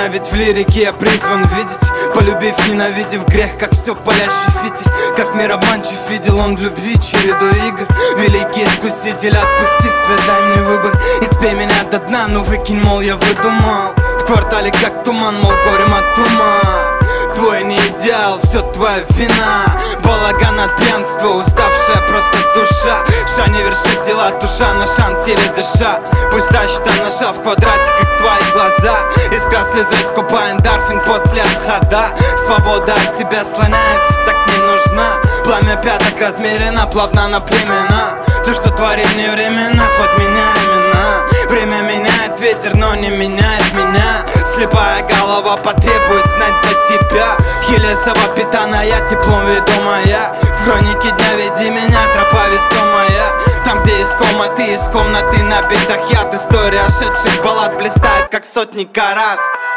меня, ведь в лирике я призван видеть. Полюбив, ненавидев грех, как все палящий фитиль. Как мир обманчив, видел он в любви череду игр. Великий искуситель, отпусти свет, дай мне выбор. Испей меня до дна, ну выкинь, мол, я выдумал. В квартале как туман, мол, горем от ума. Твой не идеал, все твоя вина. Балаган от пьянства, уставшая просто душа. Ша не вершит дела, душа на шанс еле дыша. Пусть тащит она ша в квадрате, как твои глаза. Искра слезы, скупа эндорфин после отхода. Свобода от тебя слоняется, так не нужна. Пламя пяток размерено, плавно на племена. То, что творит мне времена, ход меня имена. Время меняет ветер, но не меняет меня. Слепая голова потребует знать за тебя. Хилесова питаная, теплом ведомая. В хронике дня веди меня, тропа весомая. Там, где искома, ты из комнаты на битах яд. История ошедших баллад блистает, как сотни карат.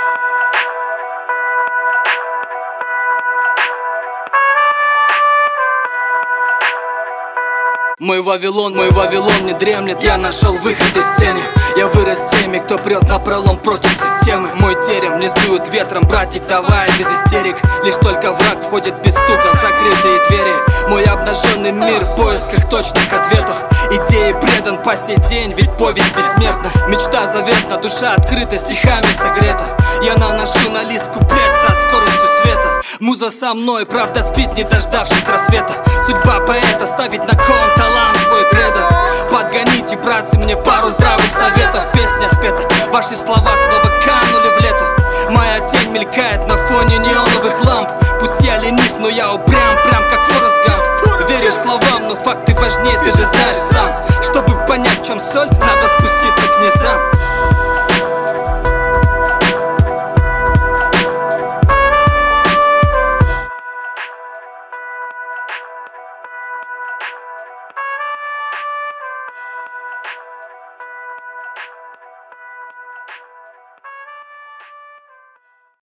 Мой Вавилон не дремлет. Я нашел выход из тени. Я вырос теми, кто прет напролом против системы. Мой терем не сдует ветром, братик, давай без истерик. Лишь только враг входит без стука в закрытые двери. Мой обнаженный мир в поисках точных ответов. Идеи предан по сей день, ведь повесть бессмертна. Мечта заветна, душа открыта, стихами согрета. Я наношу на лист куплет со скоростью света. Муза со мной, правда спит, не дождавшись рассвета. Судьба поэта ставить на кон талант свой кредо. Подгоните, братцы, мне пару здравых советов. Песня спета, ваши слова снова канули в лету. Моя тень мелькает на фоне неоновых ламп. Пусть я ленив, но я упрям, прям как Форрест Гамп. Верю словам, но факты важнее, ты же знаешь сам. Чтобы понять, в чем соль, надо спуститься к низам.